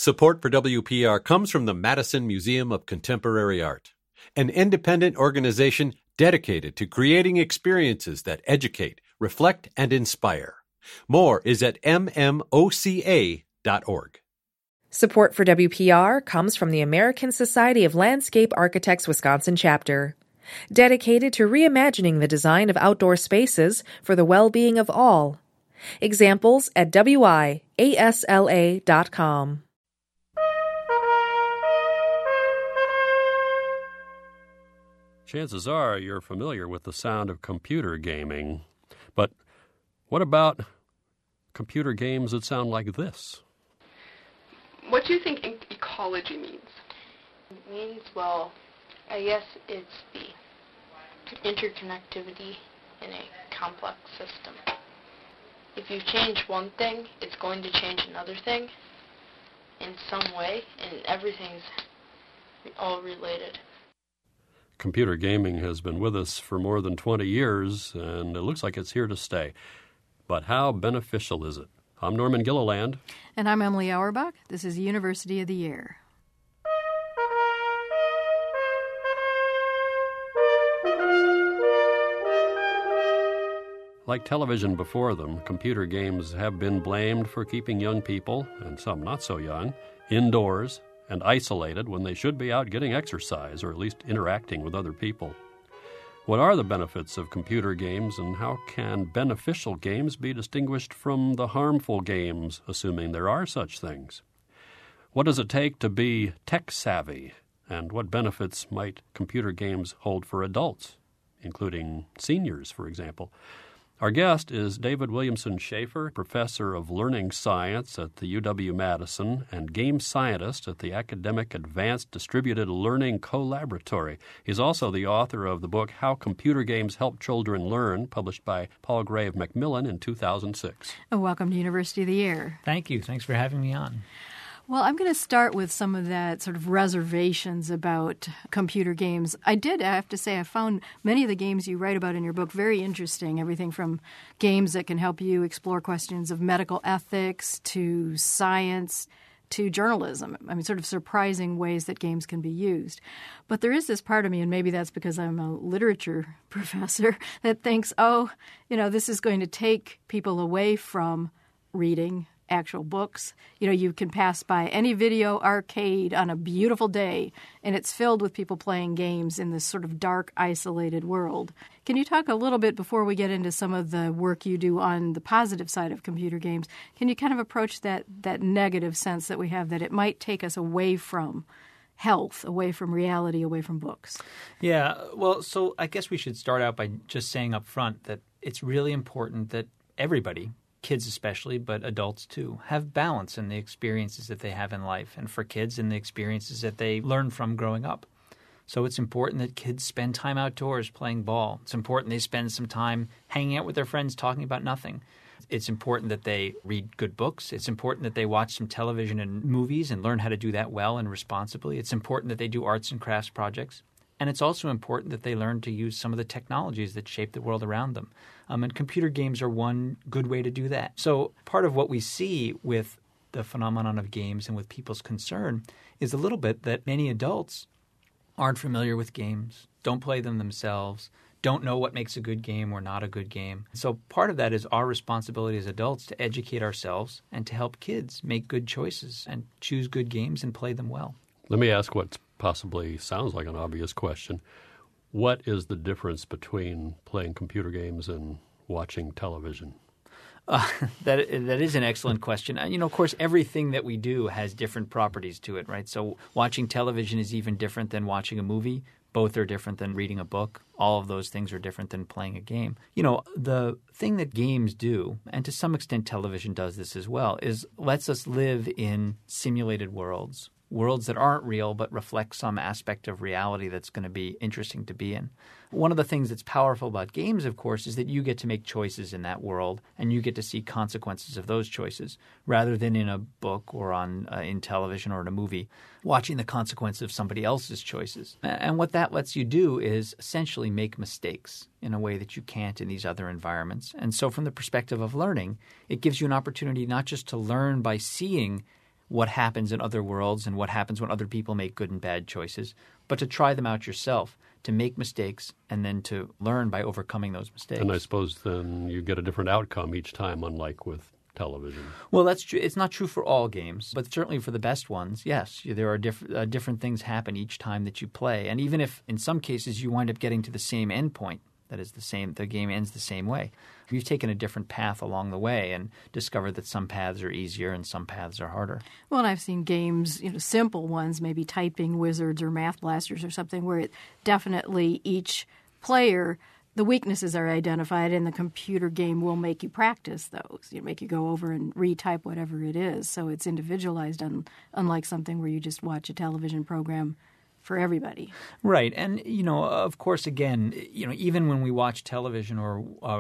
Support for WPR comes from the Madison Museum of Contemporary Art, an independent organization dedicated to creating experiences that educate, reflect, and inspire. More is at mmoca.org. Support for WPR comes from the American Society of Landscape Architects Wisconsin chapter, dedicated to reimagining the design of outdoor spaces for the well-being of all. Examples at wiasla.com. Chances are you're familiar with the sound of computer gaming. But what about computer games that sound like this? What do you think ecology means? It means, well, I guess it's the interconnectivity in a complex system. If you change one thing, it's going to change another thing in some way, and everything's all related. Computer gaming has been with us for more than 20 years, and it looks like it's here to stay. But how beneficial is it? I'm Norman Gilliland. And I'm Emily Auerbach. This is University of the Year. Like television before them, computer games have been blamed for keeping young people, and some not so young, indoors and isolated when they should be out getting exercise or at least interacting with other people. What are the benefits of computer games, and how can beneficial games be distinguished from the harmful games, assuming there are such things? What does it take to be tech-savvy, and what benefits might computer games hold for adults, including seniors, for example? Our guest is David Williamson Schaefer, professor of learning science at the UW-Madison and game scientist at the Academic Advanced Distributed Learning Collaboratory. He's also the author of the book How Computer Games Help Children Learn, published by Palgrave Macmillan in 2006. Welcome to University of the Year. Thank you. Thanks for having me on. Well, I'm going to start with some of that sort of reservations about computer games. I have to say, I found many of the games you write about in your book very interesting, everything from games that can help you explore questions of medical ethics to science to journalism. I mean, sort of surprising ways that games can be used. But there is this part of me, and maybe that's because I'm a literature professor, that thinks, this is going to take people away from reading actual books. You can pass by any video arcade on a beautiful day, and it's filled with people playing games in this sort of dark, isolated world. Can you talk a little bit, before we get into some of the work you do on the positive side of computer games, can you kind of approach that negative sense that we have, that it might take us away from health, away from reality, away from books? Yeah, well, so I guess we should start out by just saying up front that it's really important that everybody, kids especially, but adults too, have balance in the experiences that they have in life, and for kids in the experiences that they learn from growing up. So it's important that kids spend time outdoors playing ball. It's important they spend some time hanging out with their friends talking about nothing. It's important that they read good books. It's important that they watch some television and movies and learn how to do that well and responsibly. It's important that they do arts and crafts projects. And it's also important that they learn to use some of the technologies that shape the world around them. And computer games are one good way to do that. So part of what we see with the phenomenon of games and with people's concern is a little bit that many adults aren't familiar with games, don't play them themselves, don't know what makes a good game or not a good game. So part of that is our responsibility as adults to educate ourselves and to help kids make good choices and choose good games and play them well. Let me ask what possibly sounds like an obvious question. What is the difference between playing computer games and watching television? That is an excellent question. And, of course, everything that we do has different properties to it, right? So watching television is even different than watching a movie. Both are different than reading a book. All of those things are different than playing a game. The thing that games do, and to some extent television does this as well, is lets us live in simulated worlds that aren't real but reflect some aspect of reality that's going to be interesting to be in. One of the things that's powerful about games, of course, is that you get to make choices in that world and you get to see consequences of those choices rather than in a book or in television or in a movie, watching the consequence of somebody else's choices. And what that lets you do is essentially make mistakes in a way that you can't in these other environments. And so from the perspective of learning, it gives you an opportunity not just to learn by seeing what happens in other worlds and what happens when other people make good and bad choices, but to try them out yourself, to make mistakes, and then to learn by overcoming those mistakes. And I suppose then you get a different outcome each time, unlike with television. Well, that's true. It's not true for all games, but certainly for the best ones, yes. There are different things happen each time that you play. And even if in some cases you wind up getting to the same endpoint, that is the game ends the same way, you've taken a different path along the way and discovered that some paths are easier and some paths are harder. Well, and I've seen games, simple ones, maybe Typing Wizards or Math Blasters or something, where it definitely each player, the weaknesses are identified, and the computer game will make you practice those. Make you go over and retype whatever it is. So it's individualized, unlike something where you just watch a television program for everybody. Right. And, of course, again, even when we watch television or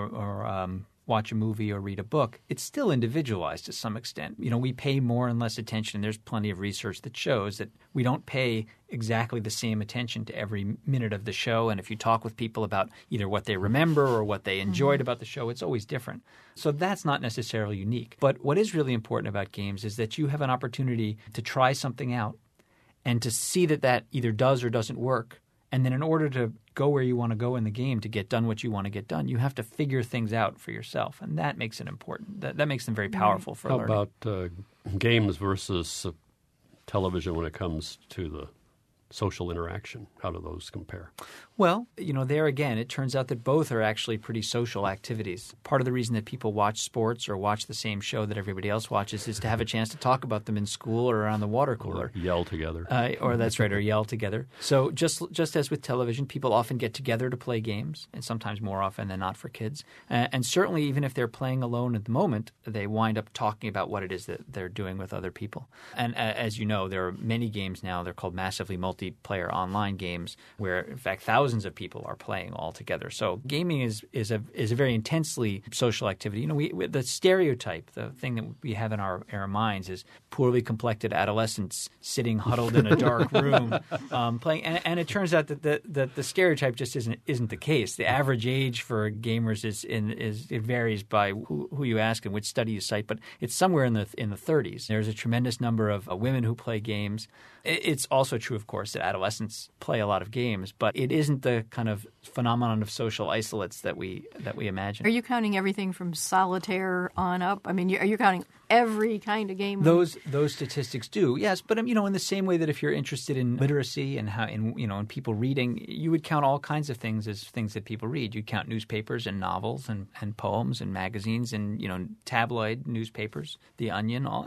watch a movie or read a book, it's still individualized to some extent. We pay more and less attention. There's plenty of research that shows that we don't pay exactly the same attention to every minute of the show. And if you talk with people about either what they remember or what they enjoyed about the show, it's always different. So that's not necessarily unique. But what is really important about games is that you have an opportunity to try something out and to see that either does or doesn't work. And then in order to go where you want to go in the game, to get done what you want to get done, you have to figure things out for yourself. And that makes it important. That makes them very powerful for learning. How about games versus television when it comes to the social interaction? How do those compare? Well, there again, it turns out that both are actually pretty social activities. Part of the reason that people watch sports or watch the same show that everybody else watches is to have a chance to talk about them in school or around the water cooler. Or yell together. Or that's right, or yell together. So just as with television, people often get together to play games, and sometimes more often than not for kids. And certainly even if they're playing alone at the moment, they wind up talking about what it is that they're doing with other people. And as you know, there are many games now, they're called massively multiplayer online games, where in fact thousands of people are playing all together. So gaming is a very intensely social activity. The stereotype, the thing that we have in our minds is poorly complected adolescents sitting huddled in a dark room playing. And it turns out that the stereotype just isn't the case. The average age for gamers it varies by who you ask and which study you cite, but it's somewhere in the 30s. There's a tremendous number of women who play games. It's also true, of course, that adolescents play a lot of games, but it isn't the kind of phenomenon of social isolates that we imagine. Are you counting everything from solitaire on up? I mean, are you counting every kind of game? Those statistics do, yes. But in the same way that if you're interested in literacy and how in people reading, you would count all kinds of things as things that people read. You'd count newspapers and novels and poems and magazines and tabloid newspapers, The Onion, all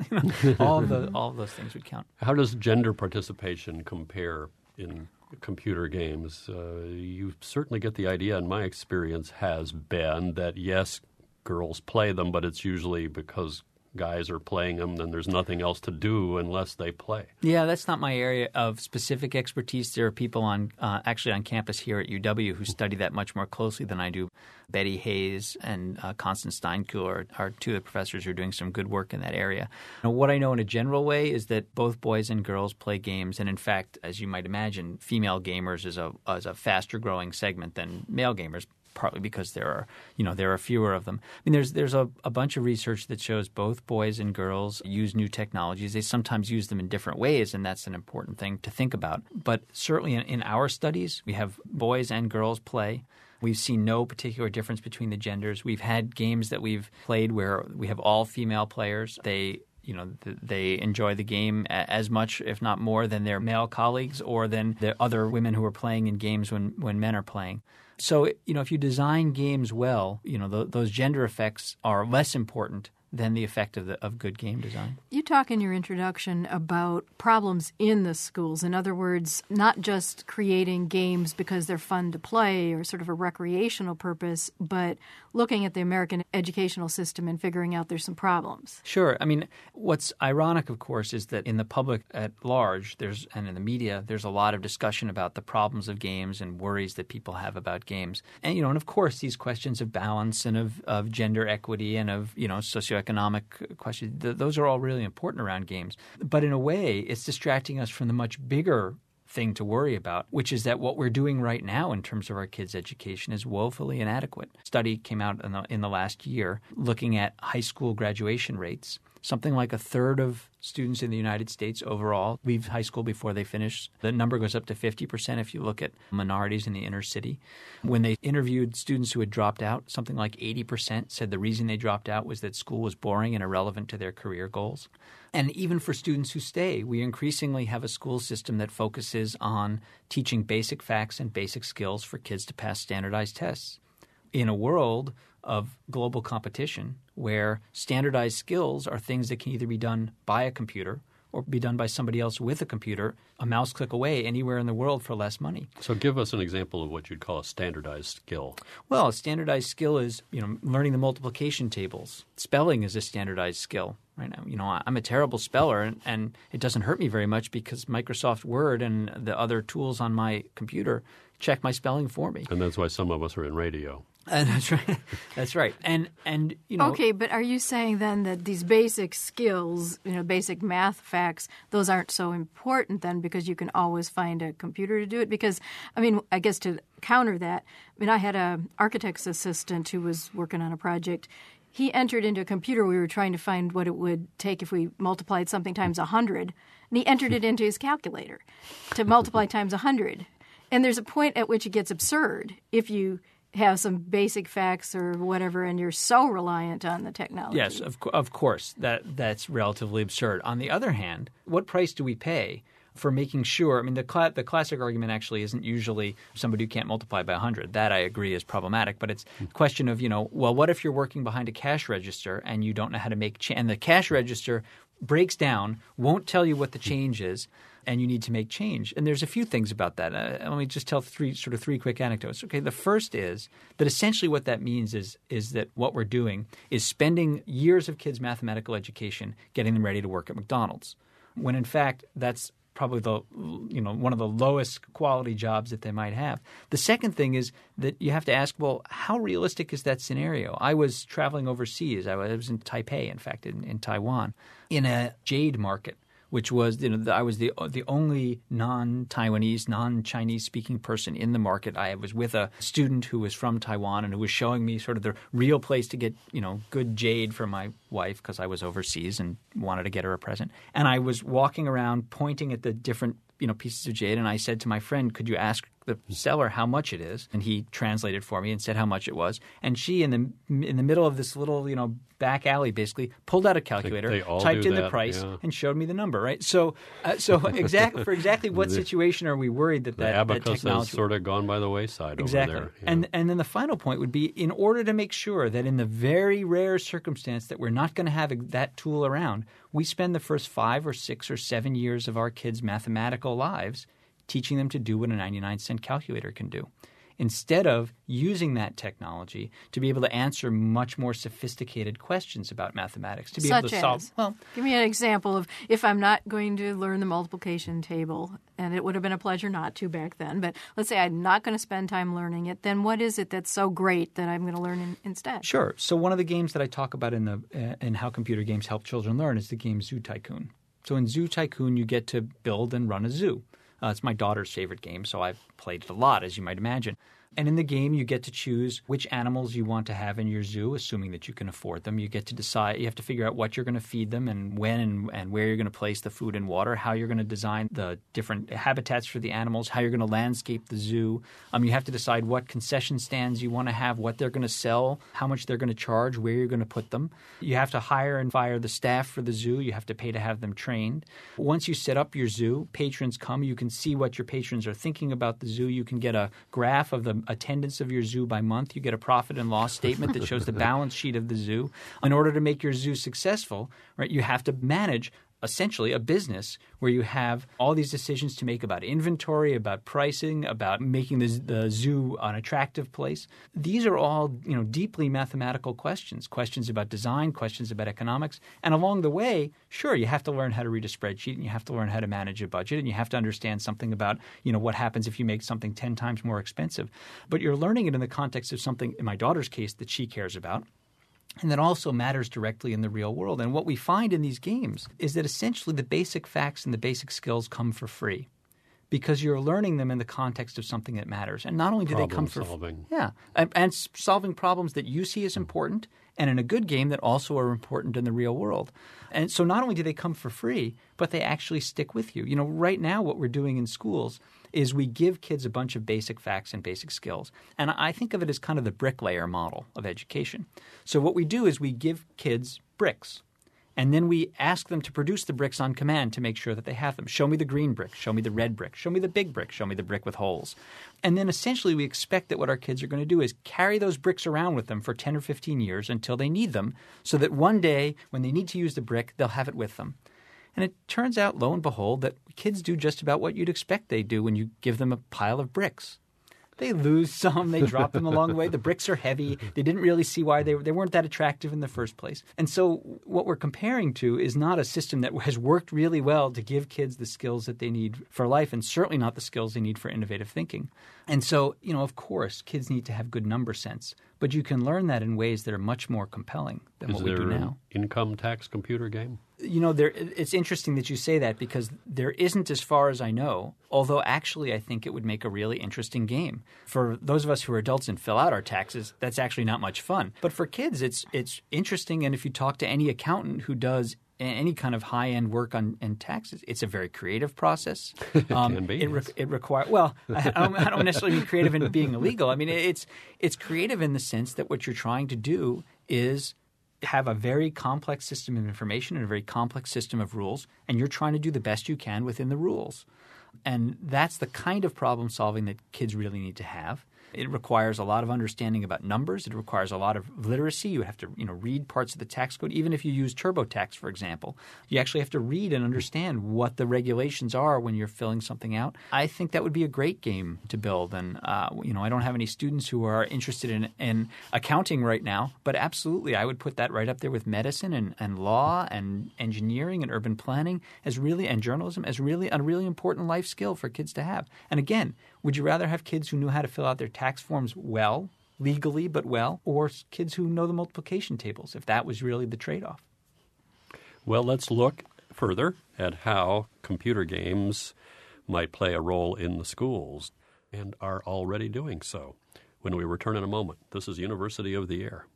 of those things would count. How does gender participation compare in computer games? You certainly get the idea, in my experience, has been that yes, girls play them, but it's usually because guys are playing them, then there's nothing else to do unless they play. Yeah, that's not my area of specific expertise. There are people actually on campus here at UW who study that much more closely than I do. Betty Hayes and Constance Steinkuhl are two of the professors who are doing some good work in that area. Now, what I know in a general way is that both boys and girls play games, and in fact, as you might imagine, female gamers is a faster growing segment than male gamers, partly because there are fewer of them. I mean, there's a bunch of research that shows both boys and girls use new technologies. They sometimes use them in different ways, and that's an important thing to think about. But certainly in our studies, we have boys and girls play. We've seen no particular difference between the genders. We've had games that we've played where we have all female players. They enjoy the game as much, if not more, than their male colleagues or than the other women who are playing in games when men are playing. So, if you design games well, those gender effects are less important than the effect of good game design. You talk in your introduction about problems in the schools. In other words, not just creating games because they're fun to play or sort of a recreational purpose, but looking at the American educational system and figuring out there's some problems. Sure. I mean, what's ironic, of course, is that in the public at large, and in the media, there's a lot of discussion about the problems of games and worries that people have about games. And, and of course, these questions of balance and of gender equity and of, socioeconomic questions, those are all really important around games. But in a way, it's distracting us from the much bigger thing to worry about, which is that what we're doing right now in terms of our kids' education is woefully inadequate. A study came out in the last year looking at high school graduation rates. something like a third of students in the United States overall leave high school before they finish. The number goes up to 50% if you look at minorities in the inner city. When they interviewed students who had dropped out, something like 80% said the reason they dropped out was that school was boring and irrelevant to their career goals. And even for students who stay, we increasingly have a school system that focuses on teaching basic facts and basic skills for kids to pass standardized tests. In a world of global competition where standardized skills are things that can either be done by a computer or be done by somebody else with a computer, a mouse click away anywhere in the world for less money. So give us an example of what you'd call a standardized skill. Well, a standardized skill is, learning the multiplication tables. Spelling is a standardized skill. Right now, I'm a terrible speller, and it doesn't hurt me very much because Microsoft Word and the other tools on my computer check my spelling for me. And that's why some of us are in radio. And that's right. That's right. And Okay, but are you saying then that these basic skills, basic math facts, those aren't so important then because you can always find a computer to do it? Because, I guess to counter that, I had an architect's assistant who was working on a project. He entered into a computer. We were trying to find what it would take if we multiplied something times 100, and he entered it into his calculator to multiply times 100. And there's a point at which it gets absurd if you have some basic facts or whatever, and you're so reliant on the technology. Yes, of course. That's relatively absurd. On the other hand, what price do we pay for making sure? The classic argument actually isn't usually somebody who can't multiply by 100. That I agree is problematic. But it's a question of, what if you're working behind a cash register and you don't know how to make and the cash register breaks down, won't tell you what the change is, and you need to make change. And there's a few things about that. Let me just tell three quick anecdotes. Okay, the first is that essentially what that means is that what we're doing is spending years of kids' mathematical education getting them ready to work at McDonald's, when in fact that's probably one of the lowest quality jobs that they might have. The second thing is that you have to ask, well, how realistic is that scenario? I was traveling overseas. I was in Taipei, in fact, in Taiwan, in a jade market, which was, I was the only non-Taiwanese, non-Chinese speaking person in the market. I was with a student who was from Taiwan and who was showing me sort of the real place to get, good jade for my wife because I was overseas and wanted to get her a present. And I was walking around pointing at the different, pieces of jade, and I said to my friend, could you ask the seller how much it is? And he translated for me and said how much it was. And she, in the middle of this little, back alley, basically pulled out a calculator, typed in the price, and showed me the number. Right. So exactly what situation are we worried that abacus technology has sort of gone by the wayside exactly over there? Yeah. And then the final point would be, in order to make sure that in the very rare circumstance that we're not going to have that tool around, we spend the first 5 or 6 or 7 years of our kids' mathematical lives teaching them to do what a 99-cent calculator can do, instead of using that technology to be able to answer much more sophisticated questions about mathematics, to be able to solve. Well, give me an example of if I'm not going to learn the multiplication table, and it would have been a pleasure not to back then, but let's say I'm not going to spend time learning it, then what is it that's so great that I'm going to learn instead? Sure. So one of the games that I talk about in how computer games help children learn is the game Zoo Tycoon. So in Zoo Tycoon, you get to build and run a zoo. It's my daughter's favorite game, so I've played it a lot, as you might imagine. And in the game, you get to choose which animals you want to have in your zoo, assuming that you can afford them. You get to decide – you have to figure out what you're going to feed them and when and where you're going to place the food and water, how you're going to design the different habitats for the animals, how you're going to landscape the zoo. You have to decide what concession stands you want to have, what they're going to sell, how much they're going to charge, where you're going to put them. You have to hire and fire the staff for the zoo. You have to pay to have them trained. Once you set up your zoo, patrons come. You can see what your patrons are thinking about the zoo. You can get a graph of the attendance of your zoo by month. You get a profit and loss statement that shows the balance sheet of the zoo. In order to make your zoo successful, right, you have to manage essentially a business where you have all these decisions to make about inventory, about pricing, about making the zoo an attractive place. These are all, deeply mathematical questions about design, questions about economics. And along the way, sure, you have to learn how to read a spreadsheet and you have to learn how to manage a budget and you have to understand something about, what happens if you make something 10 times more expensive. But you're learning it in the context of something, in my daughter's case, that she cares about, and that also matters directly in the real world. And what we find in these games is that essentially the basic facts and the basic skills come for free because you're learning them in the context of something that matters. And not only do they come for solving. Yeah, and solving problems that you see as important and in a good game that also are important in the real world. And so not only do they come for free, but they actually stick with you. You know, right now what we're doing in schools is we give kids a bunch of basic facts and basic skills. And I think of it as kind of the bricklayer model of education. So what we do is we give kids bricks. And then we ask them to produce the bricks on command to make sure that they have them. Show me the green brick. Show me the red brick. Show me the big brick. Show me the brick with holes. And then essentially we expect that what our kids are going to do is carry those bricks around with them for 10 or 15 years until they need them, so that one day when they need to use the brick, they'll have it with them. And it turns out, lo and behold, that kids do just about what you'd expect they do when you give them a pile of bricks. They lose some. They drop them along the way. The bricks are heavy. They didn't really see why they weren't that attractive in the first place. And so what we're comparing to is not a system that has worked really well to give kids the skills that they need for life, and certainly not the skills they need for innovative thinking. And so, you know, of course, kids need to have good number sense, but you can learn that in ways that are much more compelling than what we do now. Is there an income tax computer game? You know, it's interesting that you say that, because there isn't, as far as I know, although actually I think it would make a really interesting game. For those of us who are adults and fill out our taxes, that's actually not much fun. But for kids, it's interesting, and if you talk to any accountant who does any kind of high-end work on taxes, it's a very creative process. Can be. It requires – well, I don't necessarily mean creative in being illegal. I mean, it's creative in the sense that what you're trying to do is – have a very complex system of information and a very complex system of rules, and you're trying to do the best you can within the rules. And that's the kind of problem solving that kids really need to have. It requires a lot of understanding about numbers. It requires a lot of literacy. You have to, read parts of the tax code. Even if you use TurboTax, for example, you actually have to read and understand what the regulations are when you're filling something out. I think that would be a great game to build. And, I don't have any students who are interested in accounting right now, but absolutely I would put that right up there with medicine and law and engineering and urban planning and journalism as really a really important life skill for kids to have. And again, would you rather have kids who knew how to fill out their tax forms well, legally but well, or kids who know the multiplication tables, if that was really the trade-off? Well, let's look further at how computer games might play a role in the schools, and are already doing so. When we return in a moment, this is University of the Air.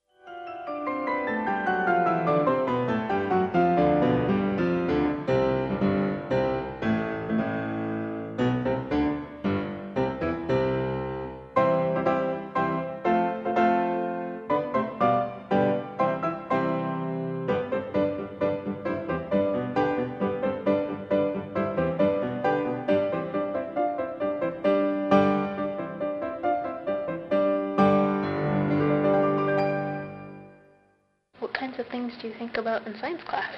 Do you think about in science class?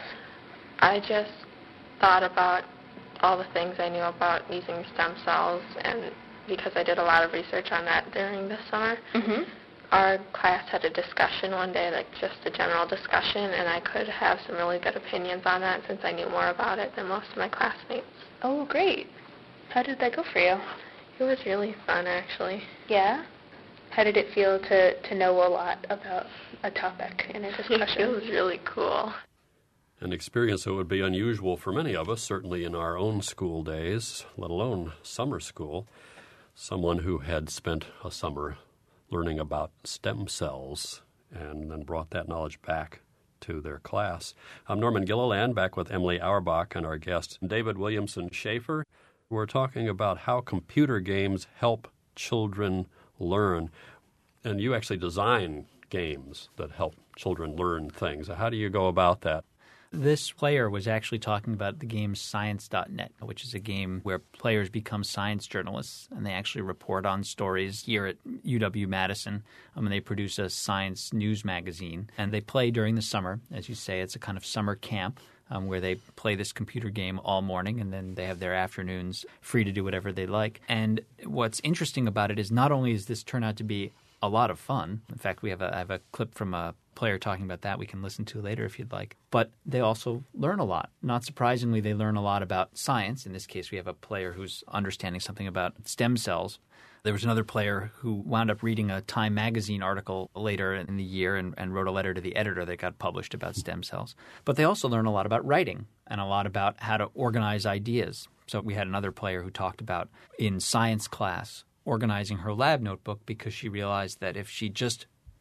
I just thought about all the things I knew about using stem cells, and because I did a lot of research on that during the summer, our class had a discussion one day, like just a general discussion, and I could have some really good opinions on that since I knew more about it than most of my classmates. Oh, great. How did that go for you? It was really fun, actually. Yeah? How did it feel to know a lot about a topic in a discussion? It was really cool. An experience that would be unusual for many of us, certainly in our own school days, let alone summer school. Someone who had spent a summer learning about stem cells and then brought that knowledge back to their class. I'm Norman Gilliland, back with Emily Auerbach and our guest, David Williamson Schaefer. We're talking about how computer games help children learn. And you actually design games that help children learn things. How do you go about that? This player was actually talking about the game Science.net, which is a game where players become science journalists, and they actually report on stories here at UW-Madison. They produce a science news magazine, and they play during the summer. As you say, it's a kind of summer camp where they play this computer game all morning, and then they have their afternoons free to do whatever they like. And what's interesting about it is not only does this turn out to be a lot of fun. In fact, I have a clip from a player talking about that we can listen to later if you'd like. But they also learn a lot. Not surprisingly, they learn a lot about science. In this case, we have a player who's understanding something about stem cells. There was another player who wound up reading a Time magazine article later in the year and wrote a letter to the editor that got published about stem cells. But they also learn a lot about writing and a lot about how to organize ideas. So we had another player who talked about in science class organizing her lab notebook because she realized that if she just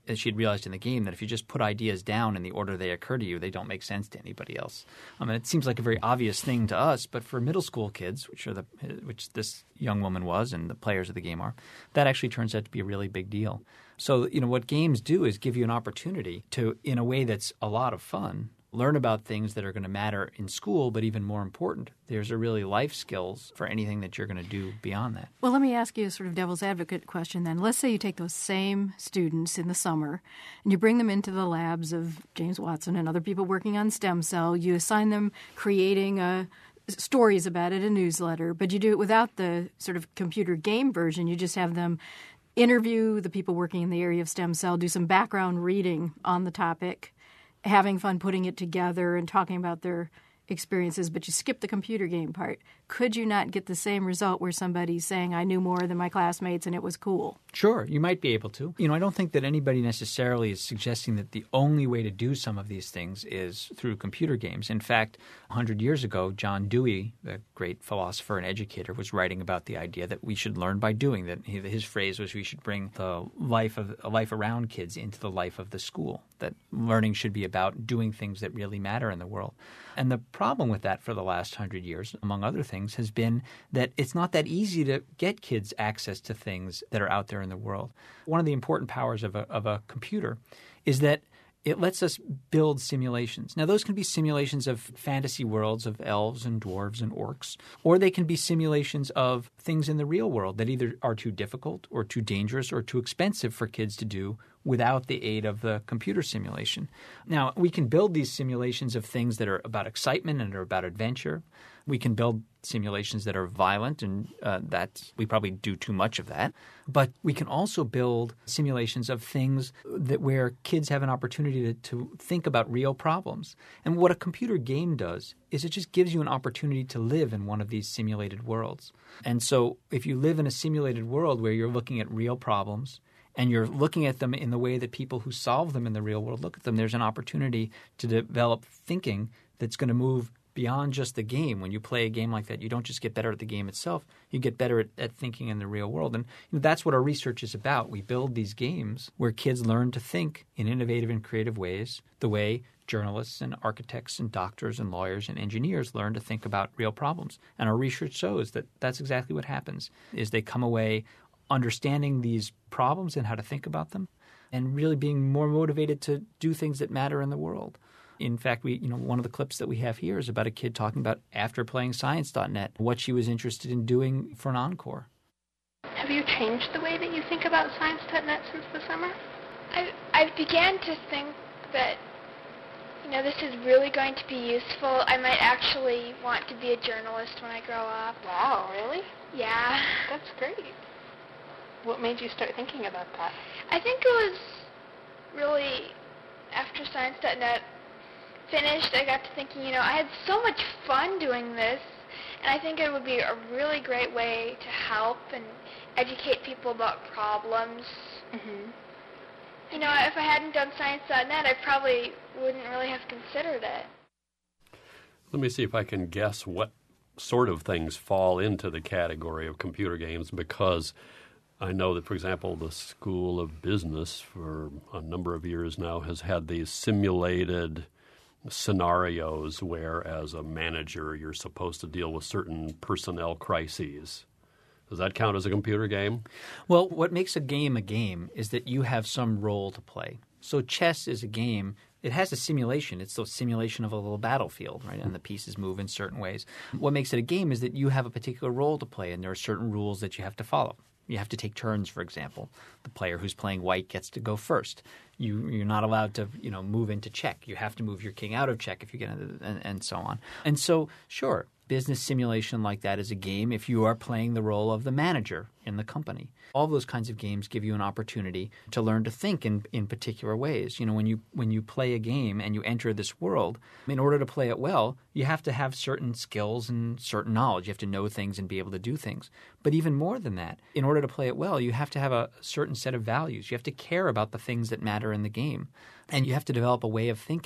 she'd realized in the game that if you just put ideas down in the order they occur to you, they don't make sense to anybody else. I mean, it seems like a very obvious thing to us, but for middle school kids, which this young woman was and the players of the game are, that actually turns out to be a really big deal. So, what games do is give you an opportunity to, in a way that's a lot of fun, learn about things that are going to matter in school, but even more important, there's a really life skills for anything that you're going to do beyond that. Well, let me ask you a sort of devil's advocate question then. Let's say you take those same students in the summer and you bring them into the labs of James Watson and other people working on stem cell. You assign them creating stories about it, a newsletter, but you do it without the sort of computer game version. You just have them interview the people working in the area of stem cell, do some background reading on the topic, having fun putting it together and talking about their experiences, but you skip the computer game part. Could you not get the same result where somebody's saying, I knew more than my classmates and it was cool? Sure, you might be able to. I don't think that anybody necessarily is suggesting that the only way to do some of these things is through computer games. In fact, 100 years ago, John Dewey, the great philosopher and educator, was writing about the idea that we should learn by doing. That his phrase was we should bring the life around kids into the life of the school, that learning should be about doing things that really matter in the world. And the problem with that for the last 100 years, among other things, has been that it's not that easy to get kids access to things that are out there in the world. One of the important powers of a computer is that it lets us build simulations. Now, those can be simulations of fantasy worlds of elves and dwarves and orcs, or they can be simulations of things in the real world that either are too difficult or too dangerous or too expensive for kids to do without the aid of the computer simulation. Now, we can build these simulations of things that are about excitement and are about adventure. We can build simulations that are violent, and we probably do too much of that. But we can also build simulations of things where kids have an opportunity to think about real problems. And what a computer game does is it just gives you an opportunity to live in one of these simulated worlds. And so if you live in a simulated world where you're looking at real problems and you're looking at them in the way that people who solve them in the real world look at them, there's an opportunity to develop thinking that's going to move beyond just the game. When you play a game like that, you don't just get better at the game itself. You get better at thinking in the real world. And that's what our research is about. We build these games where kids learn to think in innovative and creative ways, the way journalists and architects and doctors and lawyers and engineers learn to think about real problems. And our research shows that that's exactly what happens, is they come away understanding these problems and how to think about them and really being more motivated to do things that matter in the world. In fact, one of the clips that we have here is about a kid talking about after playing Science.net, what she was interested in doing for an encore. Have you changed the way that you think about Science.net since the summer? I began to think that, this is really going to be useful. I might actually want to be a journalist when I grow up. Wow, really? Yeah. That's great. What made you start thinking about that? I think it was really after Science.net finished, I got to thinking, I had so much fun doing this, and I think it would be a really great way to help and educate people about problems. Mm-hmm. If I hadn't done Science.net, I probably wouldn't really have considered it. Let me see if I can guess what sort of things fall into the category of computer games, because I know that, for example, the School of Business for a number of years now has had these simulated scenarios where, as a manager, you're supposed to deal with certain personnel crises. Does that count as a computer game? Well, what makes a game is that you have some role to play. So chess is a game. It has a simulation. It's the simulation of a little battlefield, right? And the pieces move in certain ways. What makes it a game is that you have a particular role to play, and there are certain rules that you have to follow. You have to take turns, for example. The player who's playing white gets to go first. You're not allowed to, move into check. You have to move your king out of check if you get into and so on. And so, sure, business simulation like that is a game if you are playing the role of the manager in the company. All those kinds of games give you an opportunity to learn to think in particular ways. When you play a game and you enter this world, in order to play it well, you have to have certain skills and certain knowledge. You have to know things and be able to do things. But even more than that, in order to play it well, you have to have a certain set of values. You have to care about the things that matter in the game. And you have to develop a way of thinking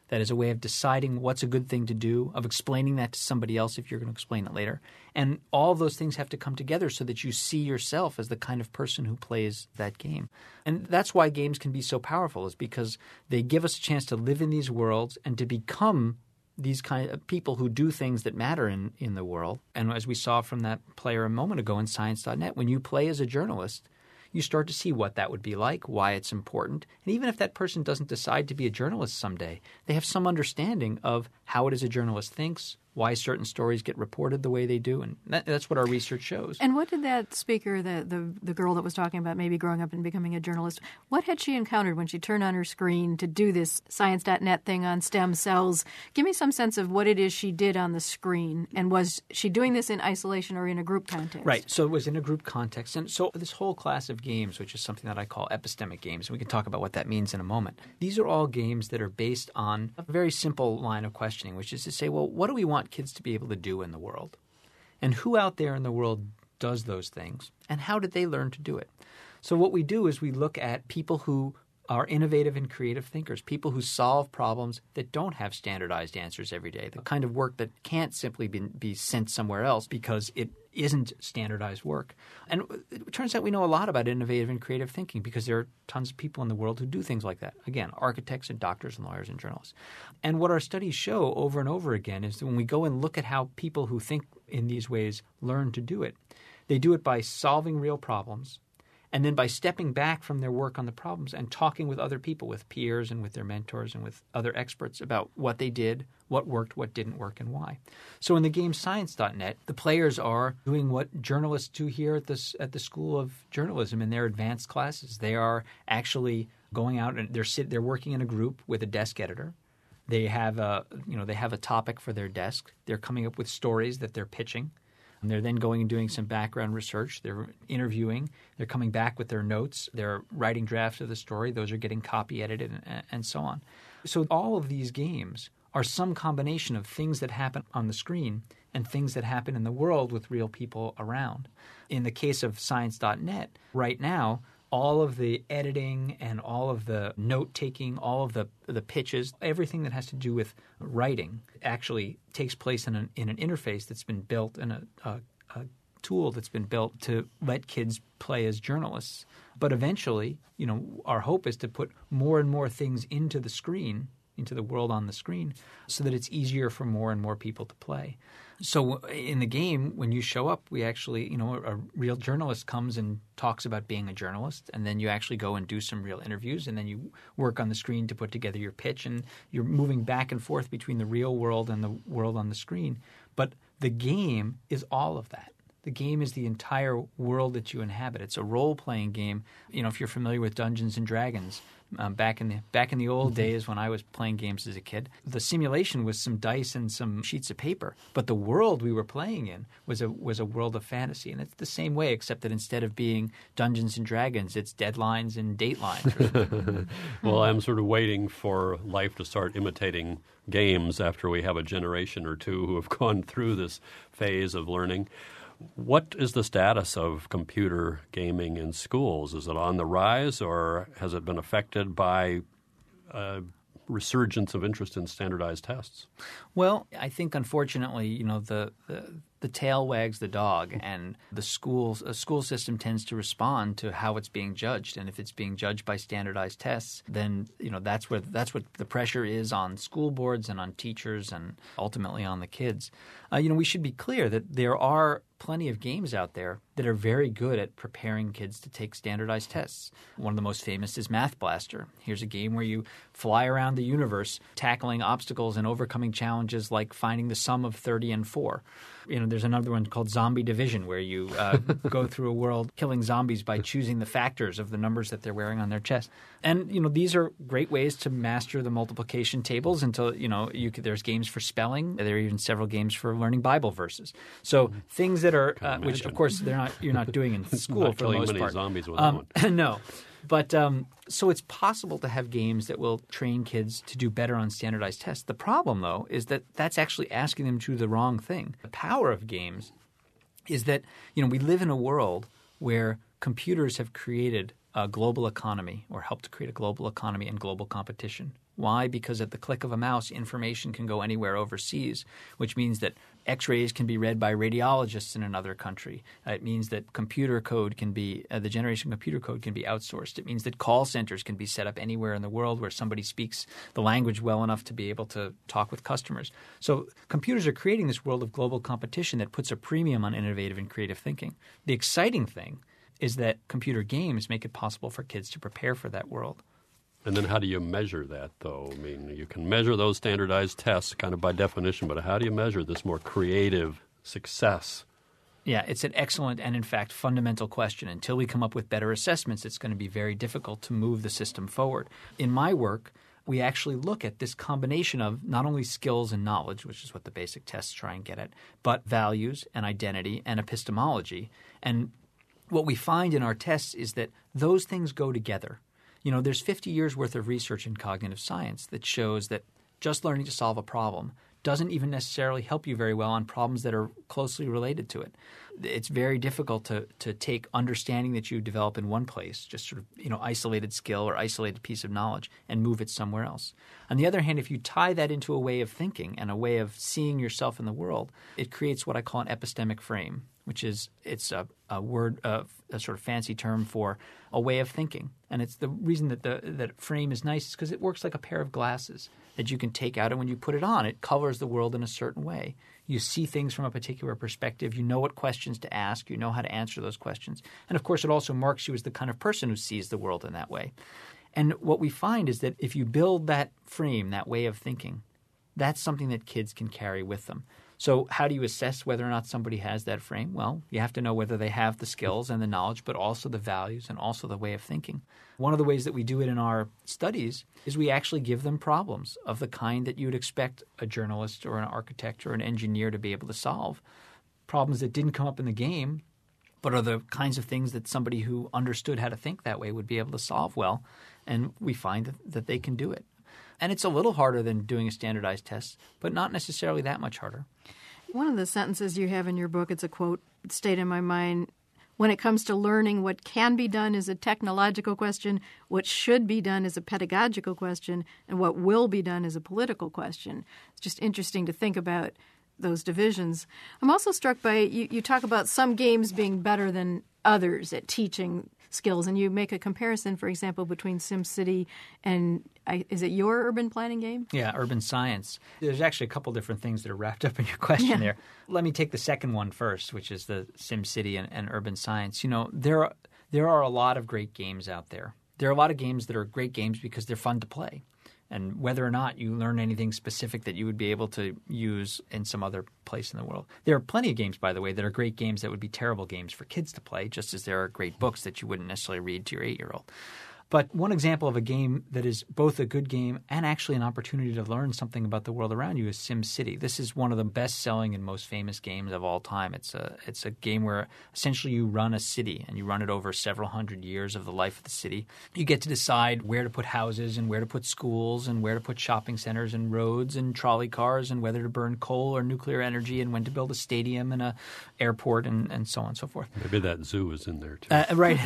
That is a way of deciding what's a good thing to do, of explaining that to somebody else if you're going to explain it later. And all of those things have to come together so that you see yourself as the kind of person who plays that game. And that's why games can be so powerful, is because they give us a chance to live in these worlds and to become these kind of people who do things that matter in the world. And as we saw from that player a moment ago in Science.net, when you play as a journalist, you start to see what that would be like, why it's important. And even if that person doesn't decide to be a journalist someday, they have some understanding of how it is a journalist thinks, why certain stories get reported the way they do, and that's what our research shows. And what did that speaker, the girl that was talking about maybe growing up and becoming a journalist, what had she encountered when she turned on her screen to do this Science.net thing on stem cells? Give me some sense of what it is she did on the screen, and was she doing this in isolation or in a group context? Right, so it was in a group context. And so this whole class of games, which is something that I call epistemic games, and we can talk about what that means in a moment, these are all games that are based on a very simple line of questioning, which is to say, well, what do we want kids to be able to do in the world? And who out there in the world does those things? And how did they learn to do it? So what we do is we look at people who are innovative and creative thinkers, people who solve problems that don't have standardized answers every day, the kind of work that can't simply be sent somewhere else because it isn't standardized work. And it turns out we know a lot about innovative and creative thinking because there are tons of people in the world who do things like that. Again, architects and doctors and lawyers and journalists. And what our studies show over and over again is that when we go and look at how people who think in these ways learn to do it, they do it by solving real problems, and then by stepping back from their work on the problems and talking with other people, with peers and with their mentors and with other experts about what they did, what worked, what didn't work, and why. So in the game Science.net, the players are doing what journalists do here at the School of Journalism in their advanced classes. They are actually going out and they're working in a group with a desk editor. They have a topic for their desk. They're coming up with stories that they're pitching. And they're then going and doing some background research. They're interviewing. They're coming back with their notes. They're writing drafts of the story. Those are getting copy edited and so on. So all of these games are some combination of things that happen on the screen and things that happen in the world with real people around. In the case of Science.net, right now, all of the editing and all of the note-taking, all of the pitches, everything that has to do with writing actually takes place in an interface that's been built and a tool that's been built to let kids play as journalists. But eventually, our hope is to put more and more things into the screen, into the world on the screen, so that it's easier for more and more people to play. So in the game, when you show up, we actually, a real journalist comes and talks about being a journalist, and then you actually go and do some real interviews, and then you work on the screen to put together your pitch, and you're moving back and forth between the real world and the world on the screen. But the game is all of that. The game is the entire world that you inhabit. It's a role-playing game. If you're familiar with Dungeons and Dragons, back in the old days when I was playing games as a kid, the simulation was some dice and some sheets of paper. But the world we were playing in was a world of fantasy, and it's the same way, except that instead of being Dungeons and Dragons, it's deadlines and datelines. Well, I'm sort of waiting for life to start imitating games after we have a generation or two who have gone through this phase of learning. What is the status of computer gaming in schools? Is it on the rise, or has it been affected by resurgence of interest in standardized tests? Well, I think unfortunately, the tail wags the dog, and a school system tends to respond to how it's being judged. And if it's being judged by standardized tests, then that's what the pressure is on school boards and on teachers and ultimately on the kids. We should be clear that there are plenty of games out there that are very good at preparing kids to take standardized tests. One of the most famous is Math Blaster. Here's a game where you fly around the universe tackling obstacles and overcoming challenges like finding the sum of 30 and 4. There's another one called Zombie Division where you go through a world killing zombies by choosing the factors of the numbers that they're wearing on their chest. And, these are great ways to master the multiplication tables until, there's games for spelling. There are even several games for learning Bible verses. So things that are, which of course you're not doing in school for the most part. Not killing many zombies with that one. No. But so it's possible to have games that will train kids to do better on standardized tests. The problem, though, is that that's actually asking them to do the wrong thing. The power of games is that, we live in a world where computers have created a global economy or helped to create a global economy and global competition. Why? Because at the click of a mouse, information can go anywhere overseas, which means that X-rays can be read by radiologists in another country. It means that computer code can be the generation of computer code can be outsourced. It means that call centers can be set up anywhere in the world where somebody speaks the language well enough to be able to talk with customers. So computers are creating this world of global competition that puts a premium on innovative and creative thinking. The exciting thing is that computer games make it possible for kids to prepare for that world. And then how do you measure that, though? I mean, you can measure those standardized tests kind of by definition, but how do you measure this more creative success? Yeah, it's an excellent and, in fact, fundamental question. Until we come up with better assessments, it's going to be very difficult to move the system forward. In my work, we actually look at this combination of not only skills and knowledge, which is what the basic tests try and get at, but values and identity and epistemology. And what we find in our tests is that those things go together. You know, there's 50 years' worth of research in cognitive science that shows that just learning to solve a problem doesn't even necessarily help you very well on problems that are closely related to it. It's very difficult to take understanding that you develop in one place, just sort of, you know, isolated skill or isolated piece of knowledge, and move it somewhere else. On the other hand, if you tie that into a way of thinking and a way of seeing yourself in the world, it creates what I call an epistemic frame, which is it's a word, a sort of fancy term for a way of thinking. And it's the reason that that frame is nice is because it works like a pair of glasses that you can take out, and when you put it on, it covers the world in a certain way. You see things from a particular perspective. You know what questions to ask. You know how to answer those questions. And, of course, it also marks you as the kind of person who sees the world in that way. And what we find is that if you build that frame, that way of thinking, that's something that kids can carry with them. So how do you assess whether or not somebody has that frame? Well, you have to know whether they have the skills and the knowledge, but also the values and also the way of thinking. One of the ways that we do it in our studies is we actually give them problems of the kind that you would expect a journalist or an architect or an engineer to be able to solve. Problems that didn't come up in the game, but are the kinds of things that somebody who understood how to think that way would be able to solve well. And we find that they can do it. And it's a little harder than doing a standardized test, but not necessarily that much harder. One of the sentences you have in your book, it's a quote that stayed in my mind. When it comes to learning, what can be done is a technological question, what should be done is a pedagogical question, and what will be done is a political question. It's just interesting to think about those divisions. I'm also struck by you talk about some games being better than others at teaching skills, and you make a comparison, for example, between SimCity and is it your urban planning game? Yeah, urban science. There's actually a couple different things that are wrapped up in your question there. Let me take the second one first, which is the SimCity and urban science. You know, there are a lot of great games out there. There are a lot of games that are great games because they're fun to play. And whether or not you learn anything specific that you would be able to use in some other place in the world. There are plenty of games, by the way, that are great games that would be terrible games for kids to play, just as there are great books that you wouldn't necessarily read to your 8-year-old. But one example of a game that is both a good game and actually an opportunity to learn something about the world around you is SimCity. This is one of the best-selling and most famous games of all time. It's a game where essentially you run a city, and you run it over several hundred years of the life of the city. You get to decide where to put houses and where to put schools and where to put shopping centers and roads and trolley cars and whether to burn coal or nuclear energy and when to build a stadium and a airport and so on and so forth. Maybe that zoo is in there too. Right.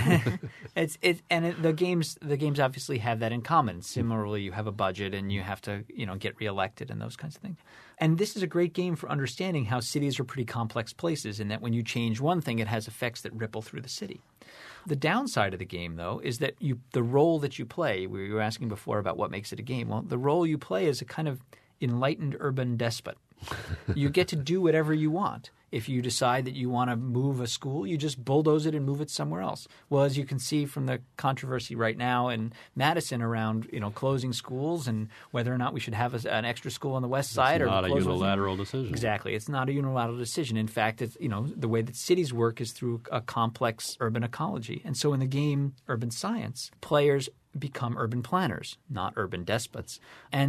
The games obviously have that in common. Similarly, you have a budget and you have to, get reelected and those kinds of things. And this is a great game for understanding how cities are pretty complex places, and that when you change one thing, it has effects that ripple through the city. The downside of the game, though, is that the role that you play, we were asking before about what makes it a game. Well, the role you play is a kind of enlightened urban despot. You get to do whatever you want. If you decide that you want to move a school, you just bulldoze it and move it somewhere else. Well, as you can see from the controversy right now in Madison around, closing schools and whether or not we should have an extra school on the west side. It's not a unilateral decision. Exactly. It's not a unilateral decision. In fact, it's, the way that cities work is through a complex urban ecology. And so in the game Urban Science, players become urban planners, not urban despots. And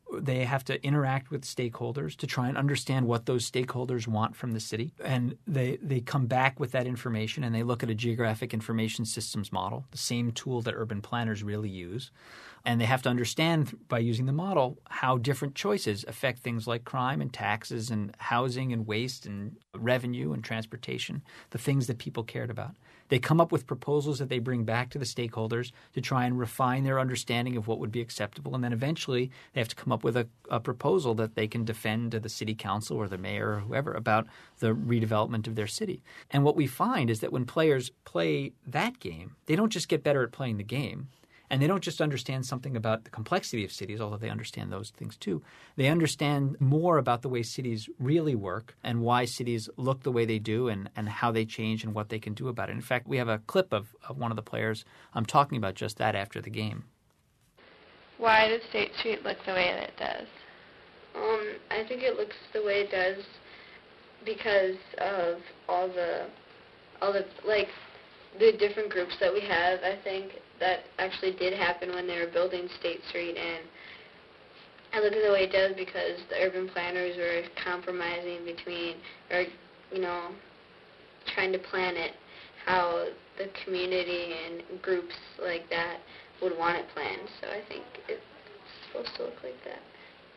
They have to interact with stakeholders to try and understand what those stakeholders want from the city. And they come back with that information, and they look at a geographic information systems model, the same tool that urban planners really use. And they have to understand by using the model how different choices affect things like crime and taxes and housing and waste and revenue and transportation, the things that people cared about. They come up with proposals that they bring back to the stakeholders to try and refine their understanding of what would be acceptable. And then eventually they have to come up with a proposal that they can defend to the city council or the mayor or whoever about the redevelopment of their city. And what we find is that when players play that game, they don't just get better at playing the game. And they don't just understand something about the complexity of cities, although they understand those things too. They understand more about the way cities really work and why cities look the way they do and how they change and what they can do about it. In fact, we have a clip of one of the players talking about just that after the game. Why does State Street look the way that it does? I think it looks the way it does because of all the like the different groups that we have. I think that actually did happen when they were building State Street, and I look at the way it does because the urban planners were compromising between, or trying to plan it how the community and groups like that would want it planned. So I think it's supposed to look like that.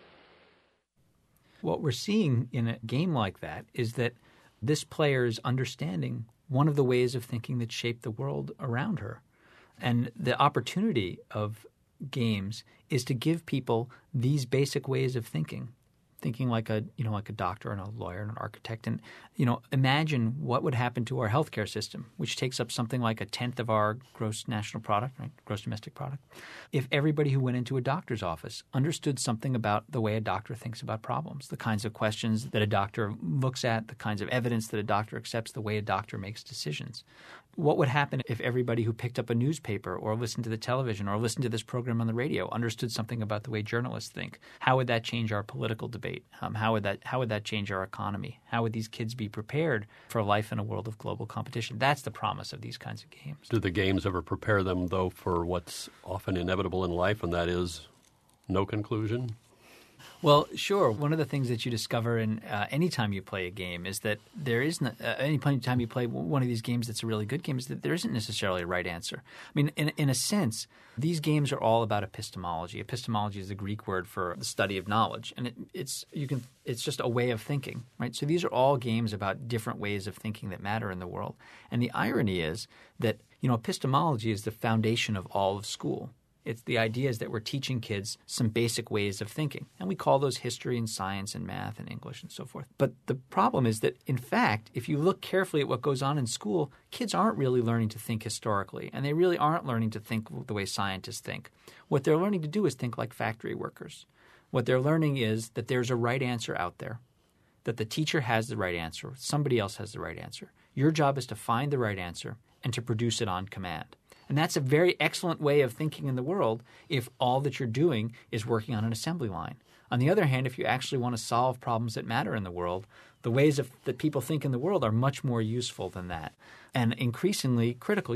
What we're seeing in a game like that is that this player is understanding one of the ways of thinking that shaped the world around her. And the opportunity of games is to give people these basic ways of thinking like a doctor and a lawyer and an architect. And imagine what would happen to our healthcare system, which takes up something like 1/10 of our gross national product, right? Gross domestic product, if everybody who went into a doctor's office understood something about the way a doctor thinks about problems, the kinds of questions that a doctor looks at, the kinds of evidence that a doctor accepts, the way a doctor makes decisions. What would happen if everybody who picked up a newspaper or listened to the television or listened to this program on the radio understood something about the way journalists think? How would that change our political debate? How would that change our economy? How would these kids be prepared for life in a world of global competition? That's the promise of these kinds of games. Do the games ever prepare them, though, for what's often inevitable in life, and that is no conclusion? Well, sure. One of the things that you discover in any time you play a game is that there isn't any time you play one of these games that's a really good game is that there isn't necessarily a right answer. I mean, in a sense, these games are all about epistemology. Epistemology is the Greek word for the study of knowledge, and it's just a way of thinking, right? So these are all games about different ways of thinking that matter in the world. And the irony is that epistemology is the foundation of all of school. It's the idea is that we're teaching kids some basic ways of thinking. And we call those history and science and math and English and so forth. But the problem is that, in fact, if you look carefully at what goes on in school, kids aren't really learning to think historically. And they really aren't learning to think the way scientists think. What they're learning to do is think like factory workers. What they're learning is that there's a right answer out there, that the teacher has the right answer, somebody else has the right answer. Your job is to find the right answer and to produce it on command. And that's a very excellent way of thinking in the world if all that you're doing is working on an assembly line. On the other hand, if you actually want to solve problems that matter in the world, the ways that people think in the world are much more useful than that and increasingly critical.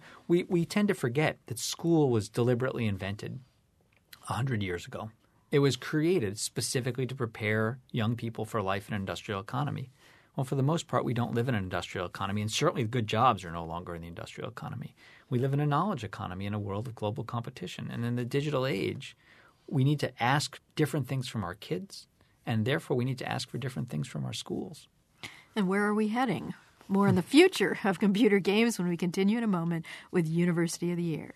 We tend to forget that school was deliberately invented 100 years ago. It was created specifically to prepare young people for life in an industrial economy. Well, for the most part, we don't live in an industrial economy, and certainly good jobs are no longer in the industrial economy. We live in a knowledge economy in a world of global competition. And in the digital age, we need to ask different things from our kids, and therefore we need to ask for different things from our schools. And where are we heading? More on the future of computer games when we continue in a moment with University of the Year.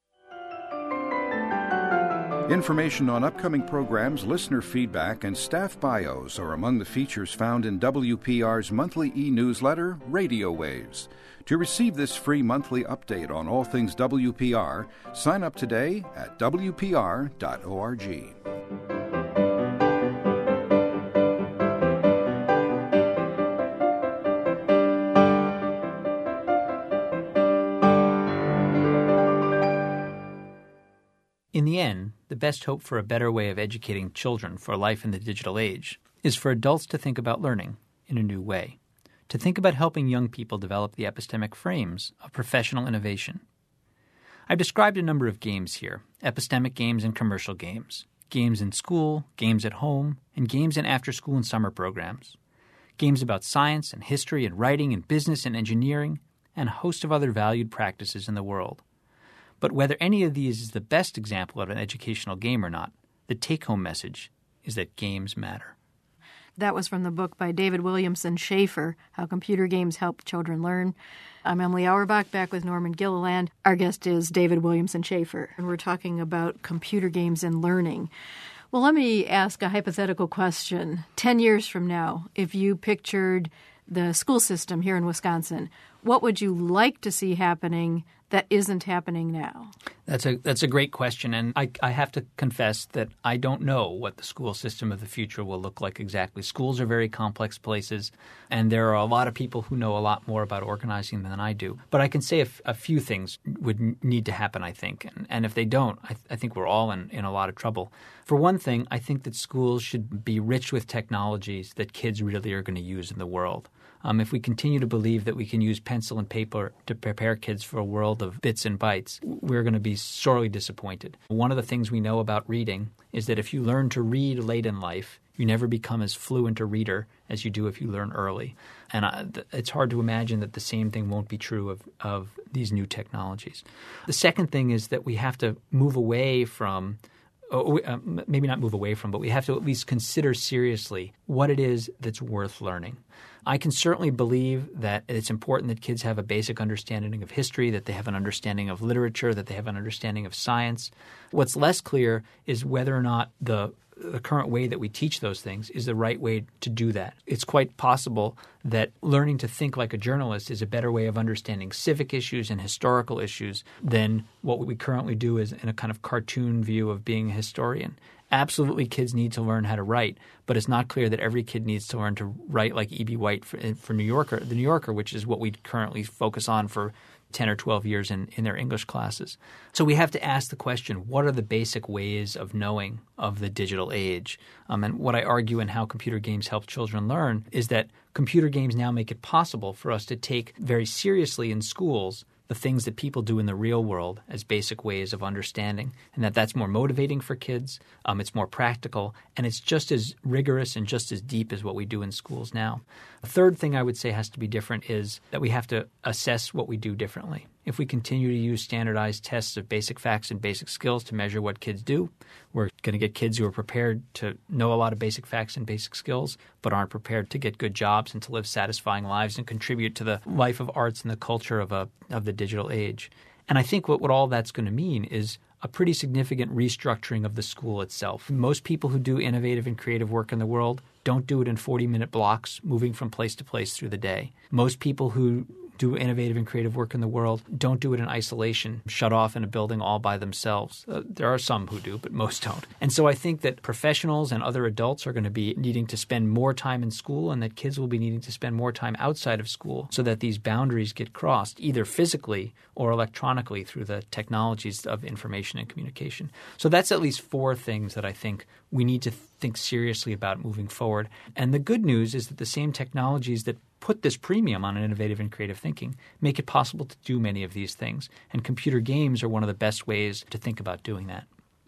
Information on upcoming programs, listener feedback, and staff bios are among the features found in WPR's monthly e-newsletter, Radio Waves. To receive this free monthly update on all things WPR, sign up today at WPR.org. In the end, the best hope for a better way of educating children for life in the digital age is for adults to think about learning in a new way, to think about helping young people develop the epistemic frames of professional innovation. I've described a number of games here, epistemic games and commercial games. games in school, games at home, and games in after-school and summer programs. Games about science and history and writing and business and engineering, and a host of other valued practices in the world. But whether any of these is the best example of an educational game or not, the take-home message is that games matter. That was from the book by David Williamson Schaefer, How Computer Games Help Children Learn. I'm Emily Auerbach, back with Norman Gilliland. Our guest is David Williamson Schaefer, and we're talking about computer games and learning. Well, let me ask a hypothetical question. 10 years from now, if you pictured the school system here in Wisconsin, what would you like to see happening that isn't happening now? That's a great question, and I have to confess that I don't know what the school system of the future will look like exactly. Schools are very complex places, and there are a lot of people who know a lot more about organizing than I do. But I can say a few things would need to happen, I think, and if they don't, I think we're all in a lot of trouble. For one thing, I think that schools should be rich with technologies that kids really are going to use in the world. If we continue to believe that we can use pencil and paper to prepare kids for a world of bits and bytes, we're going to be sorely disappointed. One of the things we know about reading is that if you learn to read late in life, you never become as fluent a reader as you do if you learn early. And it's hard to imagine that the same thing won't be true of these new technologies. The second thing is that we have to move away from maybe not move away from, but we have to at least consider seriously what it is that's worth learning. I can certainly believe that it's important that kids have a basic understanding of history, that they have an understanding of literature, that they have an understanding of science. What's less clear is whether or not the current way that we teach those things is the right way to do that. It's quite possible that learning to think like a journalist is a better way of understanding civic issues and historical issues than what we currently do is in a kind of cartoon view of being a historian. Absolutely, kids need to learn how to write, but it's not clear that every kid needs to learn to write like E.B. White for the New Yorker, which is what we currently focus on for 10 or 12 years in their English classes. So we have to ask the question, what are the basic ways of knowing of the digital age? And what I argue in How Computer Games Help Children Learn is that computer games now make it possible for us to take very seriously in schools the things that people do in the real world as basic ways of understanding, and that's more motivating for kids, it's more practical, and it's just as rigorous and just as deep as what we do in schools now. The third thing I would say has to be different is that we have to assess what we do differently. If we continue to use standardized tests of basic facts and basic skills to measure what kids do, we're going to get kids who are prepared to know a lot of basic facts and basic skills, but aren't prepared to get good jobs and to live satisfying lives and contribute to the life of arts and the culture of the digital age. And I think what all that's going to mean is a pretty significant restructuring of the school itself. Most people who do innovative and creative work in the world don't do it in 40-minute blocks, moving from place to place through the day. Most people who do innovative and creative work in the world don't do it in isolation, shut off in a building all by themselves. There are some who do, but most don't. And so I think that professionals and other adults are going to be needing to spend more time in school, and that kids will be needing to spend more time outside of school so that these boundaries get crossed either physically or electronically through the technologies of information and communication. So that's at least four things that I think we need to think seriously about moving forward. And the good news is that the same technologies that put this premium on innovative and creative thinking make it possible to do many of these things. And computer games are one of the best ways to think about doing that.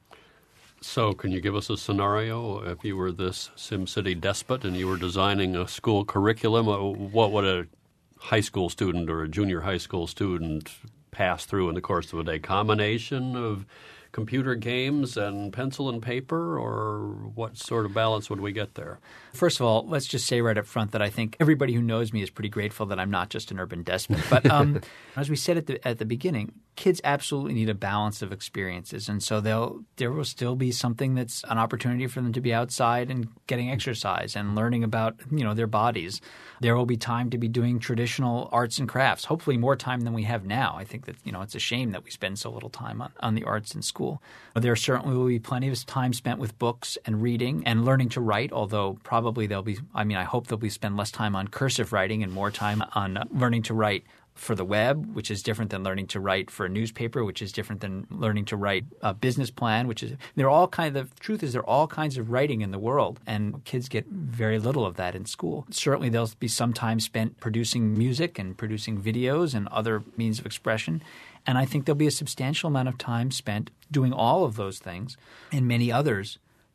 So can you give us a scenario? If you were this SimCity despot and you were designing a school curriculum, what would a high school student or a junior high school student pass through in the course of a day? Combination of computer games and pencil and paper, or what sort of balance would we get there? First of all, let's just say right up front that I think everybody who knows me is pretty grateful that I'm not just an urban despot. But as we said at the beginning, kids absolutely need a balance of experiences. And so there will still be something that's an opportunity for them to be outside and getting exercise and learning about, their bodies. There will be time to be doing traditional arts and crafts, hopefully more time than we have now. I think that, it's a shame that we spend so little time on the arts in school. There certainly will be plenty of time spent with books and reading and learning to write, although probably I hope there'll be spend less time on cursive writing and more time on learning to write for the web, which is different than learning to write for a newspaper, which is different than learning to write a business plan, the truth is there are all kinds of writing in the world, and kids get very little of that in school. Certainly there'll be some time spent producing music and producing videos and other means of expression. And I think there'll be a substantial amount of time spent doing all of those things and many others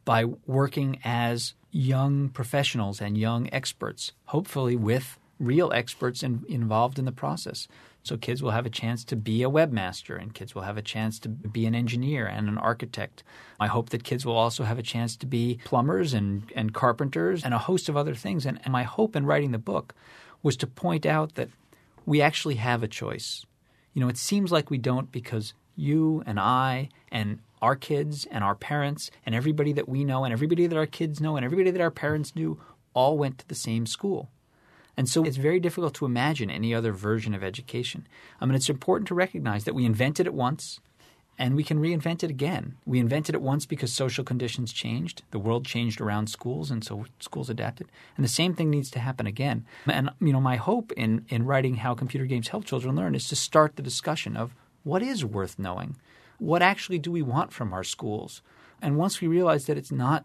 by working as young professionals and young experts, hopefully with real experts involved in the process. So kids will have a chance to be a webmaster, and kids will have a chance to be an engineer and an architect. I hope that kids will also have a chance to be plumbers and carpenters and a host of other things. And my hope in writing the book was to point out that we actually have a choice. You know, it seems like we don't, because you and I and our kids and our parents and everybody that we know and everybody that our kids know and everybody that our parents knew all went to the same school. And so it's very difficult to imagine any other version of education. I mean, it's important to recognize that we invented it once and we can reinvent it again. We invented it once because social conditions changed. The world changed around schools, and so schools adapted. And the same thing needs to happen again. And, you know, my hope in writing How Computer Games Help Children Learn is to start the discussion of what is worth knowing? What actually do we want from our schools? And once we realize that it's not,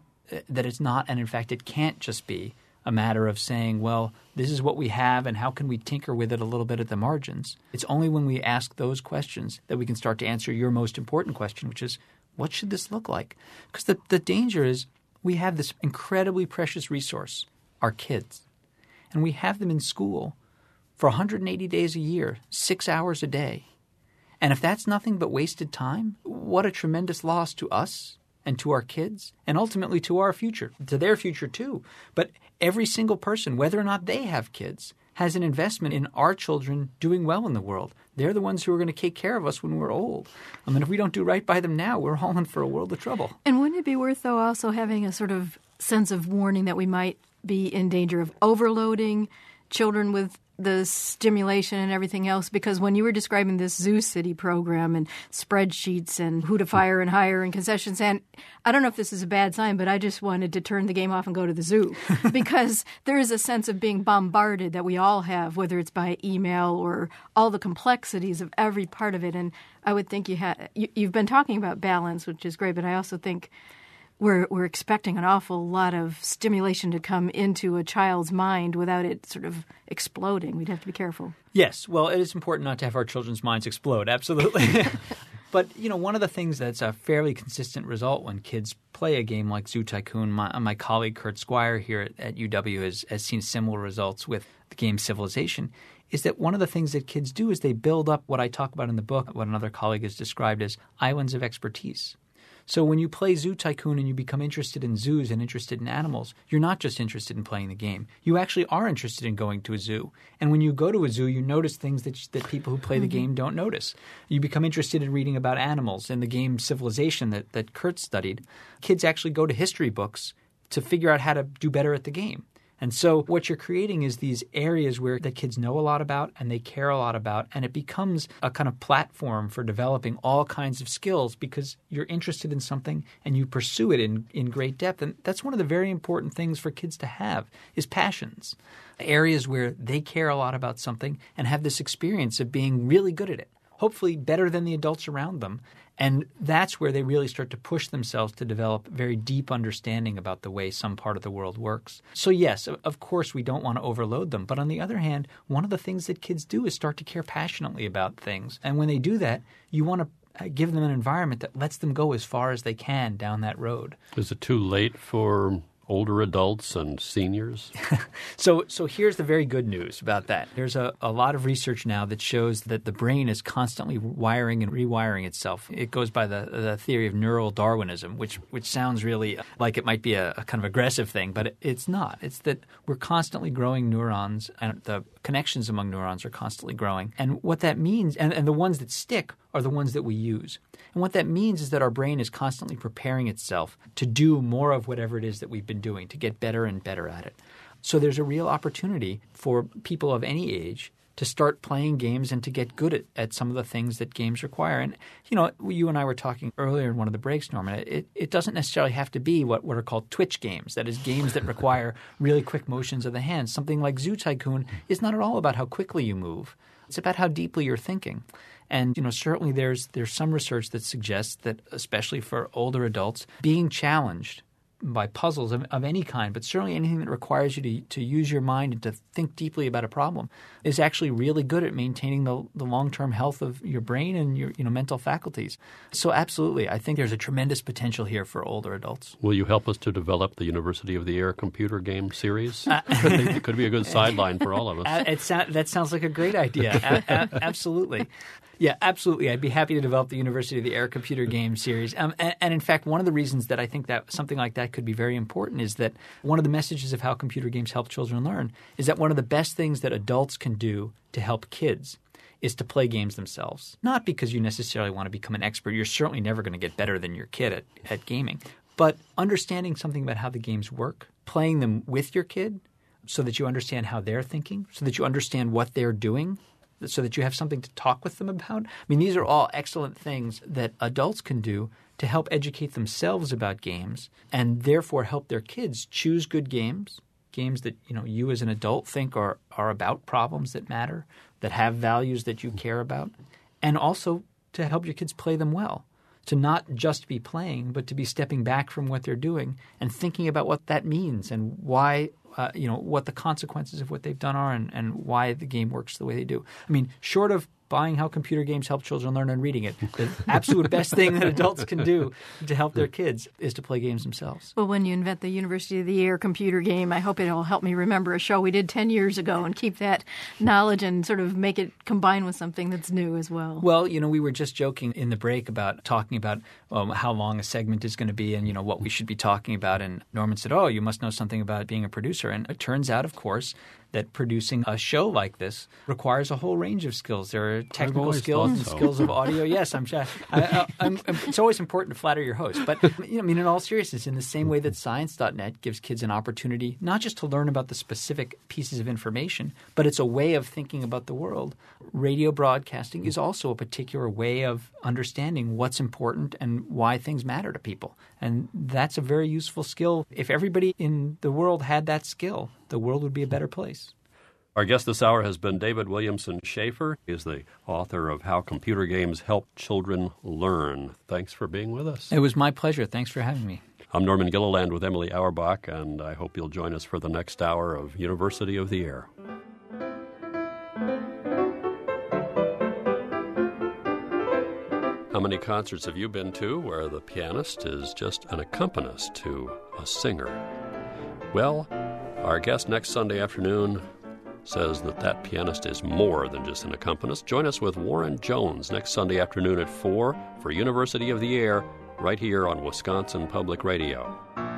and in fact it can't just be a matter of saying, well, this is what we have and how can we tinker with it a little bit at the margins. It's only when we ask those questions that we can start to answer your most important question, which is, what should this look like? Because the danger is we have this incredibly precious resource, our kids, and we have them in school for 180 days a year, 6 hours a day. And if that's nothing but wasted time, what a tremendous loss to us and to our kids, and ultimately to our future, to their future too. But every single person, whether or not they have kids, has an investment in our children doing well in the world. They're the ones who are going to take care of us when we're old. I mean, if we don't do right by them now, we're all in for a world of trouble. And wouldn't it be worth, though, also having a sort of sense of warning that we might be in danger of overloading children with the stimulation and everything else? Because when you were describing this Zoo City program and spreadsheets and who to fire and hire and concessions, and I don't know if this is a bad sign, but I just wanted to turn the game off and go to the zoo because there is a sense of being bombarded that we all have, whether it's by email or all the complexities of every part of it. And I would think you've been talking about balance, which is great, but I also think we're expecting an awful lot of stimulation to come into a child's mind without it sort of exploding. We'd have to be careful. Yes. Well, it is important not to have our children's minds explode. Absolutely. But, you know, one of the things that's a fairly consistent result when kids play a game like Zoo Tycoon, my colleague Kurt Squire here at UW has seen similar results with the game Civilization, is that one of the things that kids do is they build up what I talk about in the book, what another colleague has described as islands of expertise. So when you play Zoo Tycoon and you become interested in zoos and interested in animals, you're not just interested in playing the game. You actually are interested in going to a zoo. And when you go to a zoo, you notice things that people who play the game don't notice. You become interested in reading about animals. In the game Civilization that Kurt studied, kids actually go to history books to figure out how to do better at the game. And so what you're creating is these areas where the kids know a lot about and they care a lot about, and it becomes a kind of platform for developing all kinds of skills because you're interested in something and you pursue it in great depth. And that's one of the very important things for kids to have is passions, areas where they care a lot about something and have this experience of being really good at it, hopefully better than the adults around them. And that's where they really start to push themselves to develop very deep understanding about the way some part of the world works. So yes, of course, we don't want to overload them. But on the other hand, one of the things that kids do is start to care passionately about things. And when they do that, you want to give them an environment that lets them go as far as they can down that road. Is it too late for older adults and seniors? So here's the very good news about that. There's a lot of research now that shows that the brain is constantly wiring and rewiring itself. It goes by the theory of neural Darwinism, which sounds really like it might be a kind of aggressive thing, but it's not. It's that we're constantly growing neurons, and the connections among neurons are constantly growing. And what that means, and the ones that stick are the ones that we use. And what that means is that our brain is constantly preparing itself to do more of whatever it is that we've been doing, to get better and better at it. So there's a real opportunity for people of any age to start playing games and to get good at some of the things that games require. And, you know, you and I were talking earlier in one of the breaks, Norman, it doesn't necessarily have to be what are called twitch games, that is, games that require really quick motions of the hands. Something like Zoo Tycoon is not at all about how quickly you move. It's about how deeply you're thinking. And, you know, certainly there's some research that suggests that, especially for older adults, being challenged by puzzles of any kind, but certainly anything that requires you to use your mind and to think deeply about a problem is actually really good at maintaining the long-term health of your brain and your mental faculties. So absolutely, I think there's a tremendous potential here for older adults. Will you help us to develop the University of the Air computer game series? It could be a good sideline for all of us. That sounds like a great idea. Absolutely. Yeah, absolutely. I'd be happy to develop the University of the Air computer game series. And in fact, one of the reasons that I think that something like that could be very important is that one of the messages of how computer games help children learn is that one of the best things that adults can do to help kids is to play games themselves. Not because you necessarily want to become an expert. You're certainly never going to get better than your kid at gaming. But understanding something about how the games work, playing them with your kid so that you understand how they're thinking, so that you understand what they're doing, so that you have something to talk with them about. I mean, these are all excellent things that adults can do to help educate themselves about games and therefore help their kids choose good games that you as an adult think are about problems that matter, that have values that you care about, and also to help your kids play them well, to not just be playing, but to be stepping back from what they're doing and thinking about what that means and why what the consequences of what they've done are and why the game works the way they do. I mean, short of buying How Computer Games Help Children Learn and reading it, the absolute best thing that adults can do to help their kids is to play games themselves. Well, when you invent the University of the Air computer game, I hope it'll help me remember a show we did 10 years ago and keep that knowledge and sort of make it combine with something that's new as well. Well, we were just joking in the break about talking about how long a segment is going to be and, what we should be talking about. And Norman said, you must know something about being a producer. And it turns out, of course, that producing a show like this requires a whole range of skills. There are technical skills and skills of audio. Yes, I'm sure. It's always important to flatter your host. But, in all seriousness, in the same way that Science.net gives kids an opportunity not just to learn about the specific pieces of information, but it's a way of thinking about the world, radio broadcasting is also a particular way of understanding what's important and why things matter to people. And that's a very useful skill. If everybody in the world had that skill, the world would be a better place. Our guest this hour has been David Williamson Schaefer. He is the author of How Computer Games Help Children Learn. Thanks for being with us. It was my pleasure. Thanks for having me. I'm Norman Gilliland with Emily Auerbach, and I hope you'll join us for the next hour of University of the Air. How many concerts have you been to where the pianist is just an accompanist to a singer? Well, our guest next Sunday afternoon says that pianist is more than just an accompanist. Join us with Warren Jones next Sunday afternoon at 4 for University of the Air, right here on Wisconsin Public Radio.